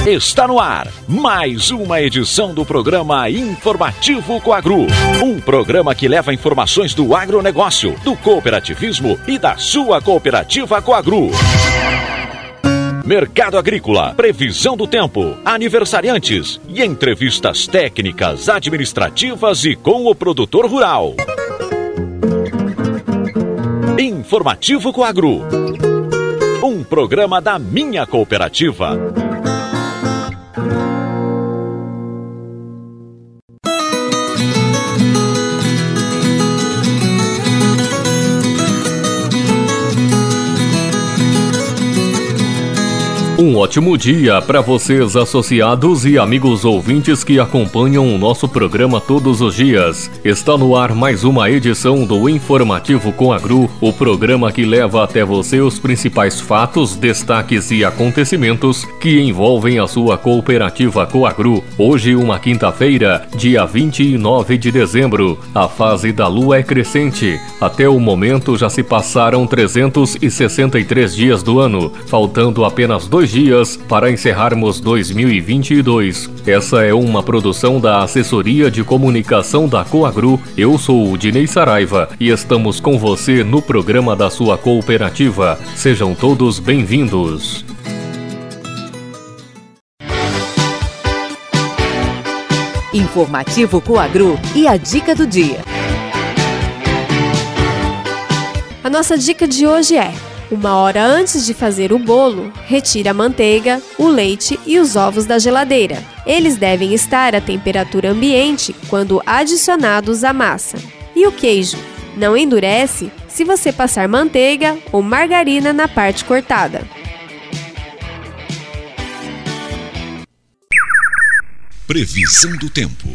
Está no ar mais uma edição do programa Informativo Coagru. Um programa que leva informações do agronegócio, do cooperativismo e da sua cooperativa Coagru. Mercado agrícola, previsão do tempo, aniversariantes e entrevistas técnicas, administrativas e com o produtor rural. Informativo Coagru. Um programa da minha cooperativa. Um ótimo dia para vocês, associados e amigos ouvintes que acompanham o nosso programa todos os dias. Está no ar mais uma edição do Informativo Coagru, o programa que leva até você os principais fatos, destaques e acontecimentos que envolvem a sua cooperativa Coagru. Hoje, uma quinta-feira, dia 29 de dezembro. A fase da lua é crescente. Até o momento já se passaram 363 dias do ano, faltando apenas 2 dias para encerrarmos 2022. Essa é uma produção da Assessoria de Comunicação da Coagru. Eu sou o Dinei Saraiva e estamos com você no programa da sua cooperativa. Sejam todos bem-vindos. Informativo Coagru e a dica do dia. A nossa dica de hoje é: 1 hora antes de fazer o bolo, retire a manteiga, o leite e os ovos da geladeira. Eles devem estar à temperatura ambiente quando adicionados à massa. E o queijo? Não endurece se você passar manteiga ou margarina na parte cortada. Previsão do tempo.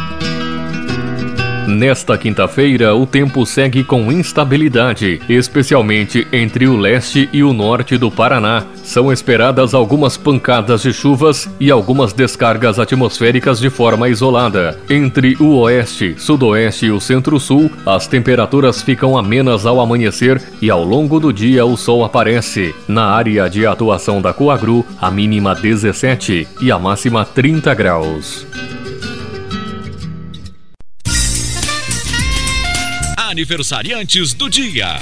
Nesta quinta-feira, o tempo segue com instabilidade, especialmente entre o leste e o norte do Paraná. São esperadas algumas pancadas de chuvas e algumas descargas atmosféricas de forma isolada. Entre o oeste, sudoeste e o centro-sul, as temperaturas ficam amenas ao amanhecer e ao longo do dia o sol aparece. Na área de atuação da Coagru, a mínima 17 e a máxima 30 graus. Aniversariantes do dia.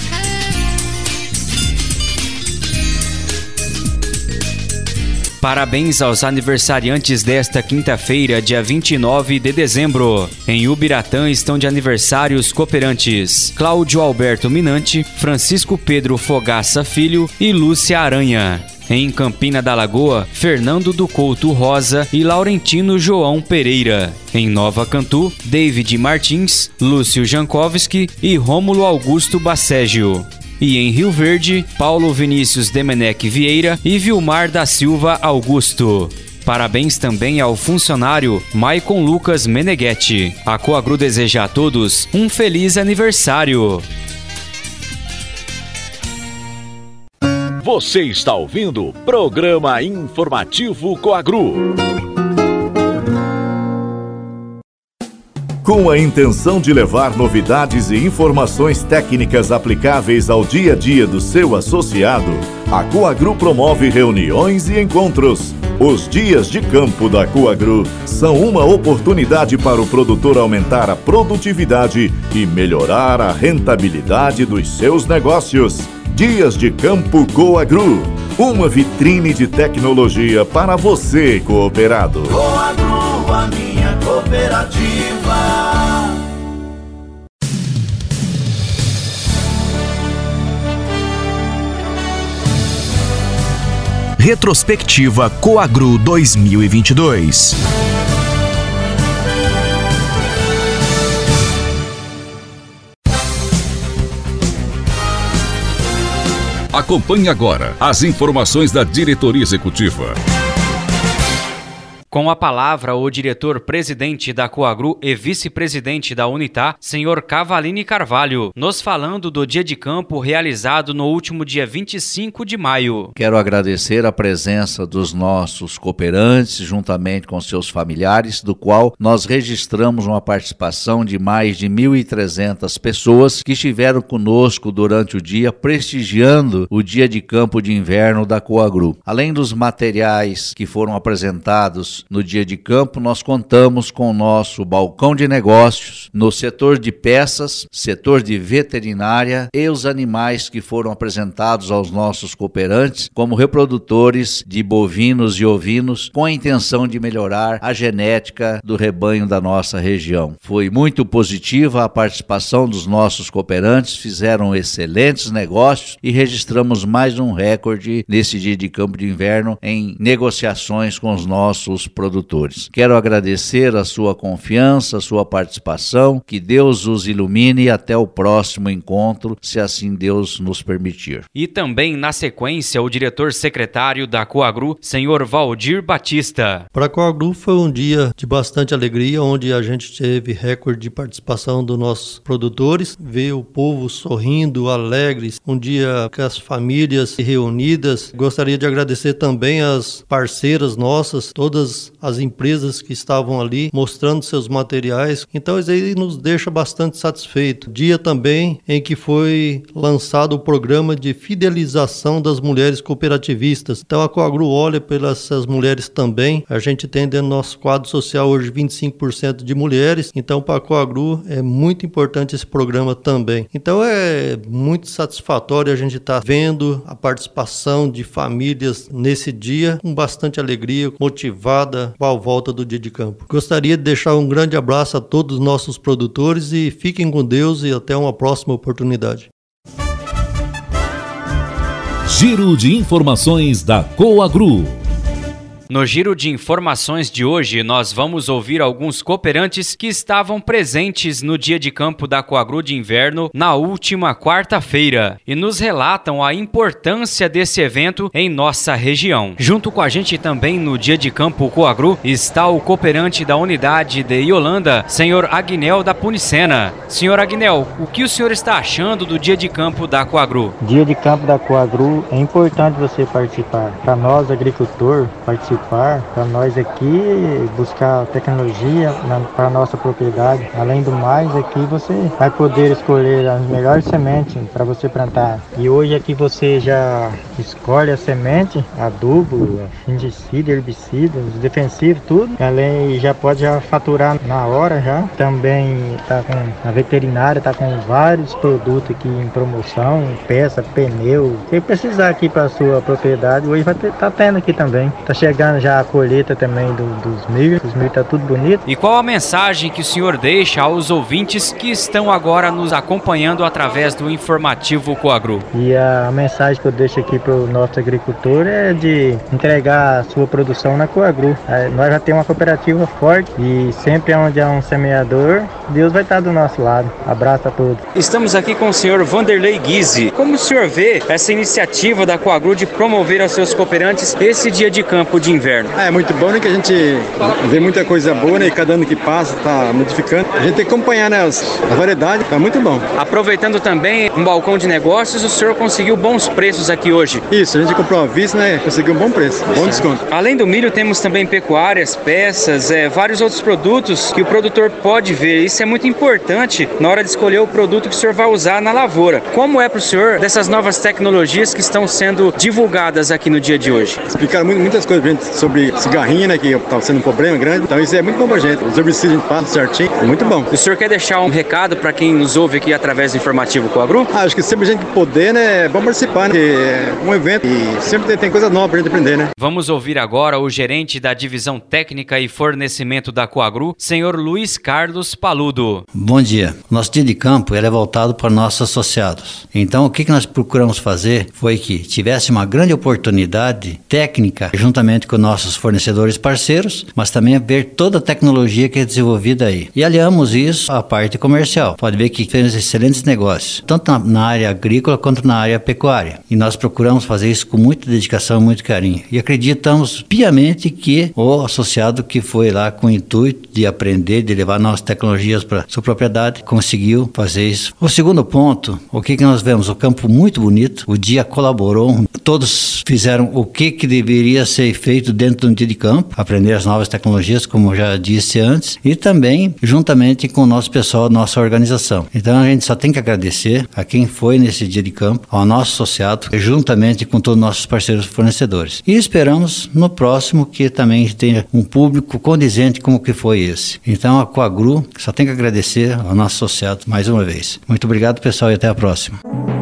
Parabéns aos aniversariantes desta quinta-feira, dia 29 de dezembro. Em Ubiratã estão de aniversário os cooperantes Cláudio Alberto Minante, Francisco Pedro Fogaça Filho e Lúcia Aranha. Em Campina da Lagoa, Fernando do Couto Rosa e Laurentino João Pereira. Em Nova Cantu, David Martins, Lúcio Jankowski e Rômulo Augusto Bacégio. E em Rio Verde, Paulo Vinícius Demenec Vieira e Vilmar da Silva Augusto. Parabéns também ao funcionário Maicon Lucas Meneghetti. A Coagru deseja a todos um feliz aniversário. Você está ouvindo o programa Informativo Coagru. Com a intenção de levar novidades e informações técnicas aplicáveis ao dia a dia do seu associado, a Coagru promove reuniões e encontros. Os dias de campo da Coagru são uma oportunidade para o produtor aumentar a produtividade e melhorar a rentabilidade dos seus negócios. Dias de Campo Coagru, uma vitrine de tecnologia para você, cooperado. Coagru, a minha cooperativa. Retrospectiva Coagru 2022. Acompanhe agora as informações da diretoria executiva. Com a palavra, o diretor-presidente da Coagru e vice-presidente da Unitá, senhor Cavalini Carvalho, nos falando do dia de campo realizado no último dia 25 de maio. Quero agradecer a presença dos nossos cooperantes, juntamente com seus familiares, do qual nós registramos uma participação de mais de 1.300 pessoas que estiveram conosco durante o dia, prestigiando o dia de campo de inverno da Coagru. Além dos materiais que foram apresentados no dia de campo, nós contamos com o nosso balcão de negócios no setor de peças, setor de veterinária e os animais que foram apresentados aos nossos cooperantes como reprodutores de bovinos e ovinos com a intenção de melhorar a genética do rebanho da nossa região. Foi muito positiva a participação dos nossos cooperantes, fizeram excelentes negócios e registramos mais um recorde nesse dia de campo de inverno em negociações com os nossos produtores. Quero agradecer a sua confiança, a sua participação, que Deus os ilumine e até o próximo encontro, se assim Deus nos permitir. E também, na sequência, o diretor-secretário da Coagru, senhor Valdir Batista. Para a Coagru foi um dia de bastante alegria, onde a gente teve recorde de participação dos nossos produtores, ver o povo sorrindo, alegres, um dia com as famílias reunidas. Gostaria de agradecer também as parceiras nossas, todas as empresas que estavam ali mostrando seus materiais. Então isso aí nos deixa bastante satisfeito. Dia também em que foi lançado o programa de fidelização das mulheres cooperativistas. Então a Coagru olha pelas essas mulheres também. A gente tem dentro do nosso quadro social hoje 25% de mulheres. Então para a Coagru é muito importante esse programa também. Então é muito satisfatório a gente estar vendo a participação de famílias nesse dia com bastante alegria, motivada com a volta do dia de campo. Gostaria de deixar um grande abraço a todos os nossos produtores e fiquem com Deus e até uma próxima oportunidade. Giro de informações da Coagru. No giro de informações de hoje, nós vamos ouvir alguns cooperantes que estavam presentes no dia de campo da Coagru de inverno na última quarta-feira e nos relatam a importância desse evento em nossa região. Junto com a gente também no dia de campo Coagru está o cooperante da unidade de Iolanda, senhor Agnel da Punicena. Senhor Agnel, o que o senhor está achando do dia de campo da Coagru? Dia de campo da Coagru é importante você participar. Para nós, agricultor, participar. Para nós aqui, buscar tecnologia para a nossa propriedade. Além do mais, aqui você vai poder escolher as melhores sementes para você plantar. E hoje aqui você já escolhe a semente, adubo, fungicida, herbicida, os defensivos, tudo. Além, já pode faturar na hora já. Também está com a veterinária, está com vários produtos aqui em promoção, peça, pneu. Se precisar aqui para a sua propriedade, hoje vai tá tendo aqui também. Está chegando já a colheita também dos milhos, os milhos tá tudo bonito. E qual a mensagem que o senhor deixa aos ouvintes que estão agora nos acompanhando através do informativo Coagru? E a mensagem que eu deixo aqui para o nosso agricultor é de entregar a sua produção na Coagru. Nós já temos uma cooperativa forte e sempre onde há um semeador, Deus vai estar do nosso lado. Abraço a todos. Estamos aqui com o senhor Vanderlei Guise. Como o senhor vê essa iniciativa da Coagru de promover aos seus cooperantes esse dia de campo de inverno? É muito bom, né, que a gente vê muita coisa boa, né, e cada ano que passa está modificando. A gente tem que acompanhar, né, a variedade, tá muito bom. Aproveitando também um balcão de negócios, o senhor conseguiu bons preços aqui hoje? Isso, a gente comprou à vista, né, conseguiu um bom preço, bom desconto. Além do milho, temos também pecuárias, peças, vários outros produtos que o produtor pode ver. Isso é muito importante na hora de escolher o produto que o senhor vai usar na lavoura. Como é para o senhor dessas novas tecnologias que estão sendo divulgadas aqui no dia de hoje? Explicaram muitas coisas pra gente sobre cigarrinha, né, que estava sendo um problema grande. Então isso é muito bom pra gente. Os herbicidas a gente passa certinho, é muito bom. O senhor quer deixar um recado para quem nos ouve aqui através do informativo Coagru? Acho que sempre a gente poder, né, é bom participar, né, é um evento e sempre tem coisa nova pra gente aprender, né. Vamos ouvir agora o gerente da divisão técnica e fornecimento da Coagru, senhor Luiz Carlos Paludo. Bom dia. Nosso dia de campo é voltado para nossos associados. Então o que nós procuramos fazer foi que tivesse uma grande oportunidade técnica juntamente com nossos fornecedores parceiros, mas também ver toda a tecnologia que é desenvolvida aí. E aliamos isso à parte comercial. Pode ver que fez excelentes negócios, tanto na área agrícola quanto na área pecuária. E nós procuramos fazer isso com muita dedicação e muito carinho. E acreditamos piamente que o associado que foi lá com o intuito de aprender, de levar novas tecnologias para sua propriedade, conseguiu fazer isso. O segundo ponto, o que nós vemos? O campo muito bonito, o dia colaborou, todos fizeram o que deveria ser feito dentro de um dia de campo, aprender as novas tecnologias, como eu já disse antes, e também juntamente com o nosso pessoal, nossa organização. Então a gente só tem que agradecer a quem foi nesse dia de campo, ao nosso associado, juntamente com todos os nossos parceiros fornecedores. E esperamos no próximo que também tenha um público condizente como que foi esse. Então a Coagru só tem que agradecer ao nosso associado mais uma vez. Muito obrigado, pessoal, e até a próxima.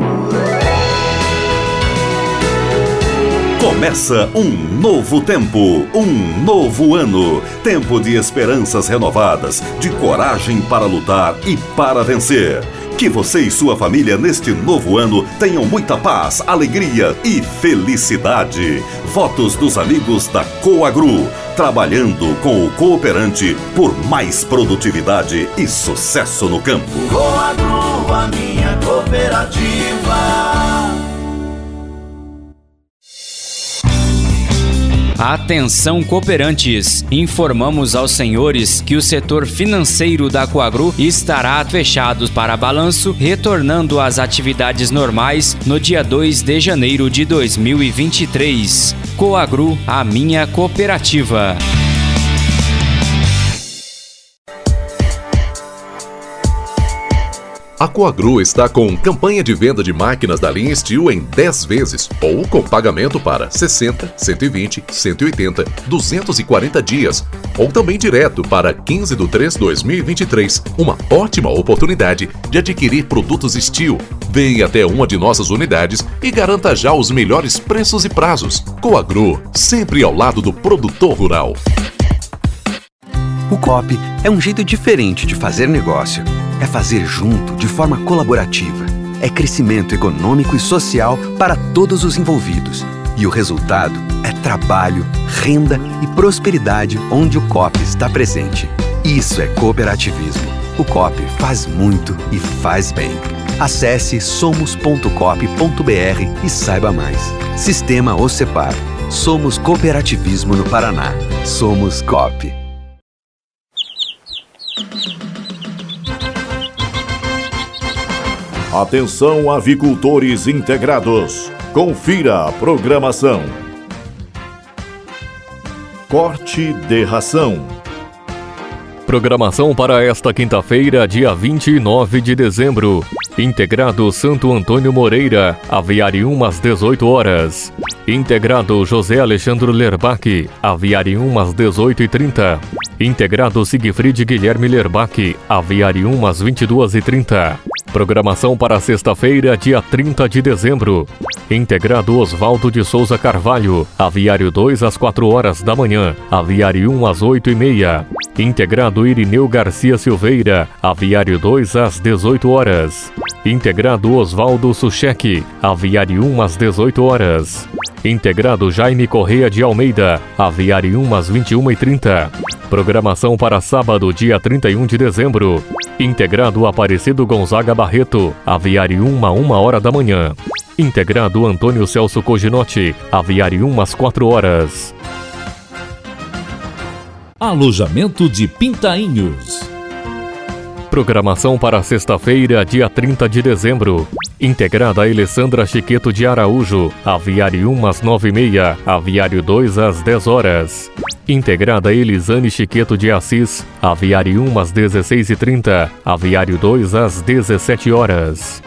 Começa um novo tempo, um novo ano. Tempo de esperanças renovadas, de coragem para lutar e para vencer. Que você e sua família neste novo ano tenham muita paz, alegria e felicidade. Votos dos amigos da Coagru, trabalhando com o cooperante por mais produtividade e sucesso no campo. Coagru, a minha cooperativa. Atenção, cooperantes! Informamos aos senhores que o setor financeiro da Coagru estará fechado para balanço, retornando às atividades normais no dia 2 de janeiro de 2023. Coagru, a minha cooperativa. A Coagru está com campanha de venda de máquinas da linha Steel em 10 vezes ou com pagamento para 60, 120, 180, 240 dias ou também direto para 15/3/2023. Uma ótima oportunidade de adquirir produtos Steel. Venha até uma de nossas unidades e garanta já os melhores preços e prazos. Coagru, sempre ao lado do produtor rural. O Coop é um jeito diferente de fazer negócio. É fazer junto, de forma colaborativa. É crescimento econômico e social para todos os envolvidos. E o resultado é trabalho, renda e prosperidade onde o Coop está presente. Isso é cooperativismo. O Coop faz muito e faz bem. Acesse somos.coop.br e saiba mais. Sistema OCEPAR. Somos cooperativismo no Paraná. Somos Coop. Atenção, avicultores integrados. Confira a programação. Corte de ração. Programação para esta quinta-feira, dia 29 de dezembro. Integrado Santo Antônio Moreira, aviário às 18 horas. Integrado José Alexandre Lerbach, aviário às 18h30. Integrado Siegfried Guilherme Lerbach, aviário às 22h30. Programação para sexta-feira, dia 30 de dezembro. Integrado Oswaldo de Souza Carvalho, aviário 2 às 4 horas da manhã, aviário 1 às 8h30. Integrado Irineu Garcia Silveira, aviário 2 às 18 horas. Integrado Oswaldo Suchek, aviário 1 às 18 horas. Integrado Jaime Correia de Almeida, aviário 1 às 21h30. Programação para sábado, dia 31 de dezembro. Integrado Aparecido Gonzaga Barreto, aviário 1 a 1 hora da manhã. Integrado Antônio Celso Coginotti, aviário 1 às 4 horas. Alojamento de Pintainhos. Programação para sexta-feira, dia 30 de dezembro. Integrada Alessandra Chiqueto de Araújo, aviário 1 às 9h30, aviário 2 às 10 horas. Integrada Elisane Chiqueto de Assis, aviário 1 às 16h30, aviário 2 às 17 horas.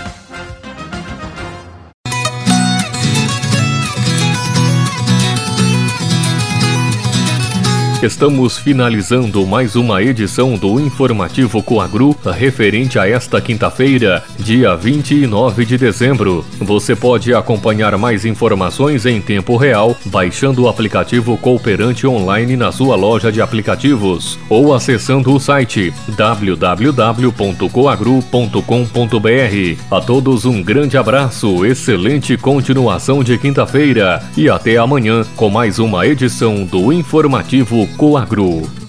Estamos finalizando mais uma edição do Informativo Coagru, referente a esta quinta-feira, dia 29 de dezembro. Você pode acompanhar mais informações em tempo real, baixando o aplicativo Cooperante Online na sua loja de aplicativos, ou acessando o site www.coagru.com.br. A todos um grande abraço, excelente continuação de quinta-feira e até amanhã com mais uma edição do Informativo Coagro.